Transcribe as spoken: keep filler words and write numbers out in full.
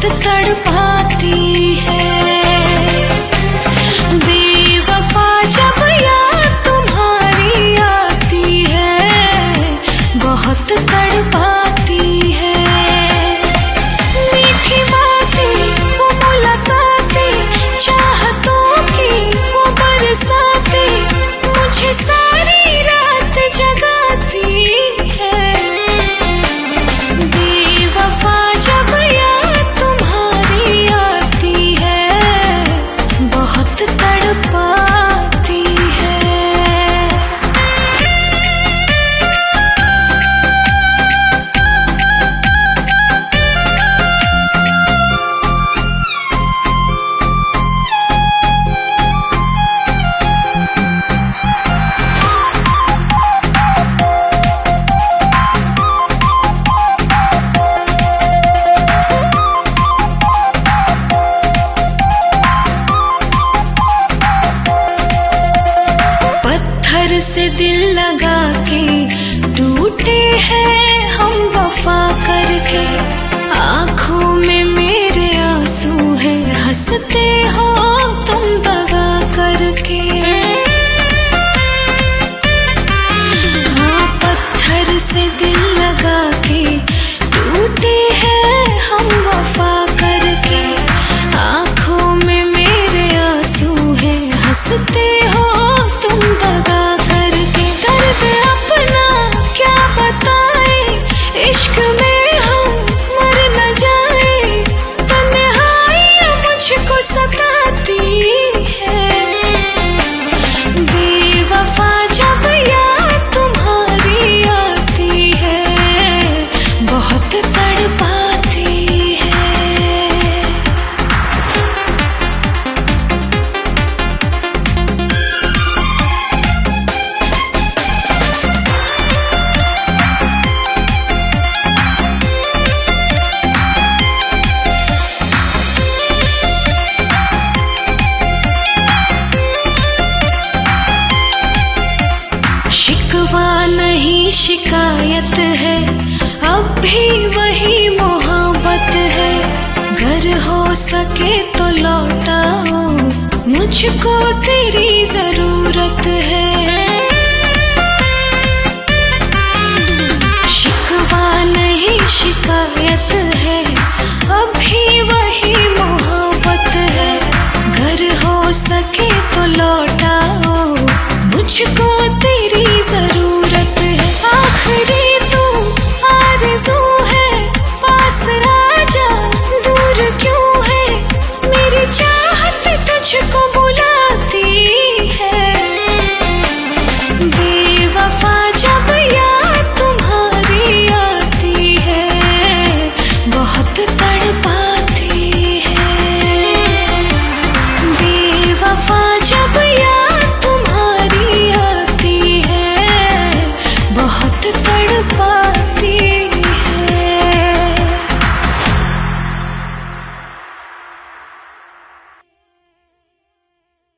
बहुत तड़पाती है। बेवफा जब याद तुम्हारी आती है, बहुत तड़पाती है। मीठी बातें वो मुलाकातें, चाहतों की वो बरसातें, मुझे सारी रात जगाती है। बेवफा जब याद तुम्हारी आती है, बहुत तड़पाती है। पत्थर से दिल लगा के टूटे हैं हम वफा करके, आंखों में मेरे आंसू है, हंसते हो तुम दगा करके। हाँ, पत्थर से दिल लगा के टूटे हैं हम वफा करके, आंखों में मेरे आंसू है, हंसते हो तुम दगा करके। दर्द अपना क्या बताएं, इश्क में हम मर न जाए, तन्हाइयां मुझको सताती है। बेवफा जब याद तुम्हारी आती है, बहुत तड़पाती है। शिकवा नहीं शिकायत है, अब भी वही मोहब्बत है। घर हो सके तो लौटाओ, मुझको तेरी जरूरत है। शिकवा नहीं शिकायत है, अब भी वही मोहब्बत है। घर हो सके तो लौटाओ, मुझको तेरी जरूरत है। आखिरी तू आरज़ू है, पास आजा, दूर क्यों है मेरी चाहत तुझको